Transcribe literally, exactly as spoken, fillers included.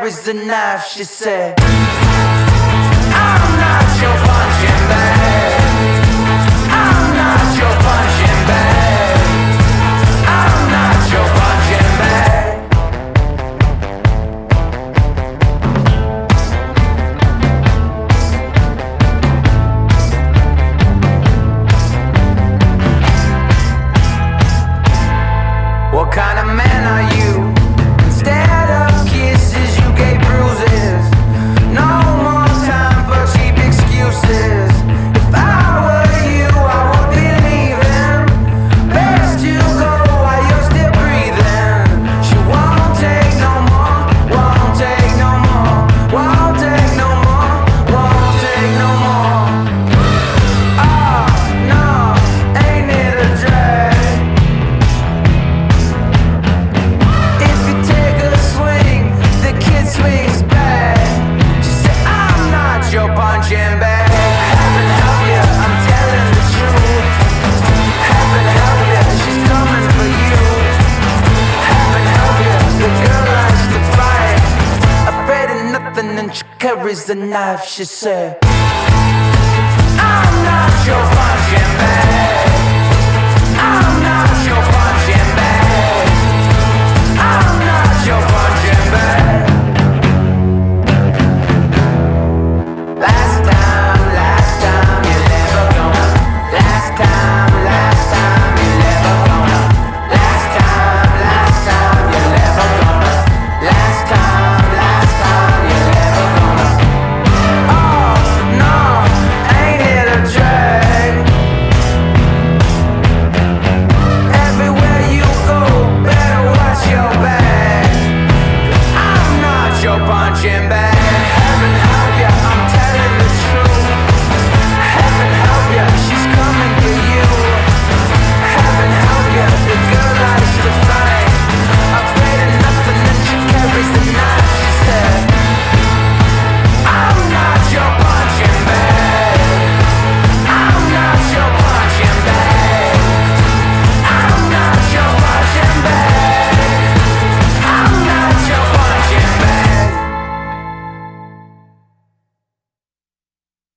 carries the knife. She said, I'm not your punching bag. I'm not your punching bag. I'm not your punching bag. What kind of man are you? Instead of kisses, you gave bruises. No more time for cheap excuses. If I were you, I would believe him. Best to go while you're still breathing. She won't take no more, won't take no more, won't take no more, won't take no more. Oh, no, ain't it a drag? If you take a swing, the kid swings back. She said, I'm not your punching bag. Heaven help ya, I'm telling the truth. Heaven help ya, she's coming for you. Heaven help ya, the girl likes to fight. Afraid of nothing and she carries the knife. She said, I'm not your punching bag.